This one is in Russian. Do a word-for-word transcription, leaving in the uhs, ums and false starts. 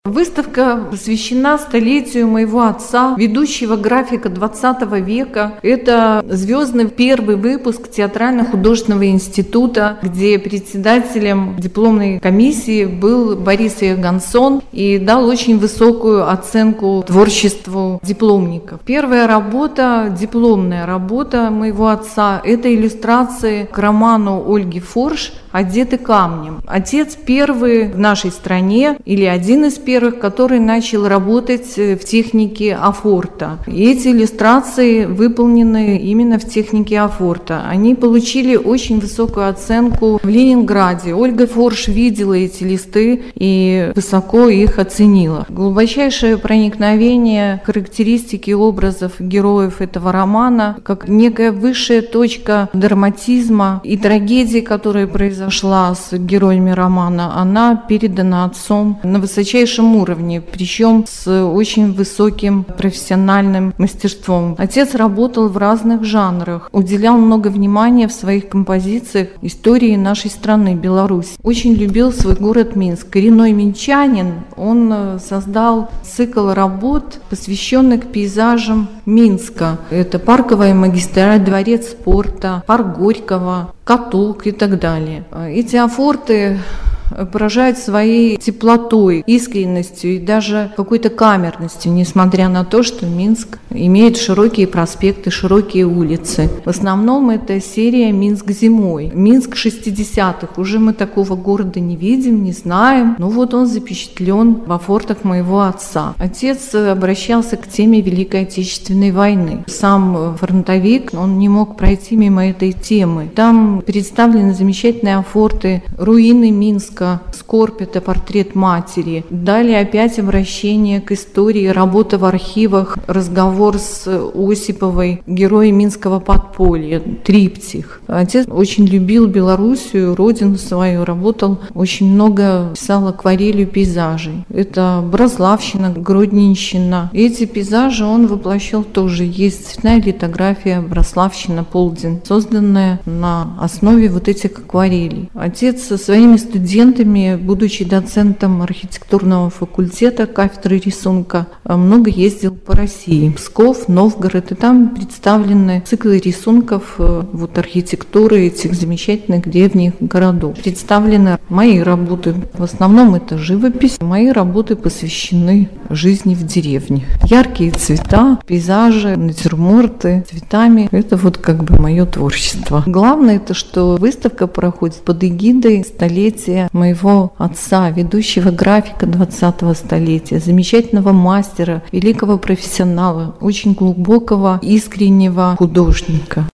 Выставка посвящена столетию моего отца, ведущего графика двадцатого века. Это звездный первый выпуск Театрально-художественного института, где председателем дипломной комиссии был Борис Иогансон и дал очень высокую оценку творчеству дипломников. Первая работа, дипломная работа моего отца, это иллюстрации к роману Ольги Форш «Одеты камнем». Отец первый в нашей стране, или один из первых, который начал работать в технике афорта. И эти иллюстрации выполнены именно в технике афорта. Они получили очень высокую оценку в Ленинграде. Ольга Форш видела эти листы и высоко их оценила. Глубочайшее проникновение характеристики образов героев этого романа, как некая высшая точка драматизма и трагедии, которая произошла с героями романа, она передана отцом на высочайшем уровне, причем с очень высоким профессиональным мастерством. Отец работал в разных жанрах, уделял много внимания в своих композициях истории нашей страны, Беларусь. Очень любил свой город Минск. Коренной минчанин, он создал цикл работ, посвященных пейзажам Минска. Это парковая магистраль, дворец спорта, парк Горького, каток и так далее. Эти афорты поражают своей теплотой, искренностью и даже какой-то камерностью, несмотря на то, что Минск имеет широкие проспекты, широкие улицы. В основном это серия «Минск зимой». Минск шестидесятых. Уже мы такого города не видим, не знаем. Но вот он запечатлен в афортах моего отца. Отец обращался к теме Великой Отечественной войны. Сам фронтовик, он не мог пройти мимо этой темы. Там представлены замечательные афорты, руины Минска, скорбь — это портрет матери. Далее опять обращение к истории, работа в архивах, разговор с Осиповой, герой Минского подполья, триптих. Отец очень любил Белоруссию, родину свою, работал, очень много писал акварелью пейзажей. Это Брославщина, Гродненщина. Эти пейзажи он воплощал тоже. Есть цветная литография Брославщина, Полдень, созданная на основе вот этих акварелей. Отец со своими студентами, будучи доцентом архитектурного факультета кафедры рисунка, много ездил по России. Псков, Новгород, и там представлены циклы рисунков вот, архитектуры этих замечательных древних городов. Представлены мои работы. В основном это живопись. Мои работы посвящены жизни в деревне. Яркие цвета, пейзажи, натюрморты цветами. Это вот как бы мое творчество. Главное это, что выставка проходит под эгидой столетия моего отца, ведущего графика двадцатого столетия, замечательного мастера, великого профессионала, очень глубокого, искреннего художника.